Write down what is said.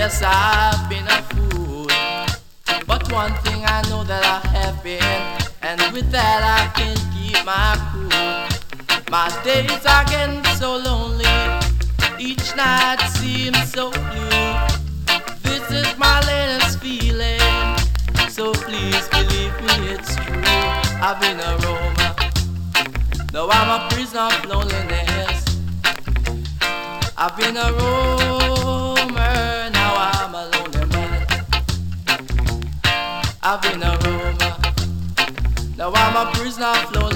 Yes, I've been a fool, but one thing I know that I have been, and with that I can keep my cool. My days are getting so lonely, each night seems so blue. This is my latest feeling, so please believe me, it's true. I've been a roamer, now I'm a prisoner of loneliness. I've been a roamer, now I'm a lonely man. I've been a roamer, now I'm a prisoner of loneliness.